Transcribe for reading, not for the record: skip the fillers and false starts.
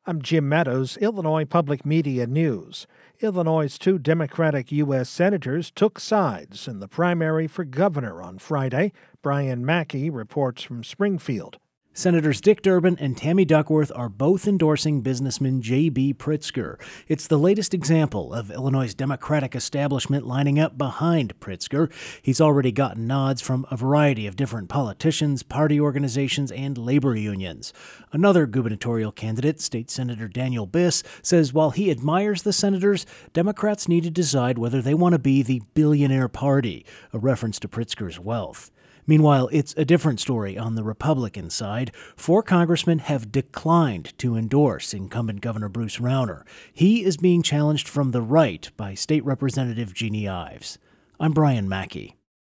I'm Jim Meadows, Illinois Public Media News. Illinois' two Democratic U.S. senators took sides in the primary for governor on Friday. Brian Mackey reports from Springfield. Senators Dick Durbin and Tammy Duckworth are both endorsing businessman J.B. Pritzker. It's the latest example of Illinois' Democratic establishment lining up behind Pritzker. He's already gotten nods from a variety of different politicians, party organizations, and labor unions. Another gubernatorial candidate, State Senator Daniel Biss, says while he admires the senators, Democrats need to decide whether they want to be the billionaire party, a reference to Pritzker's wealth. Meanwhile, it's a different story on the Republican side. 4 congressmen have declined to endorse incumbent Governor Bruce Rauner. He is being challenged from the right by State Representative Jeannie Ives. I'm Brian Mackey.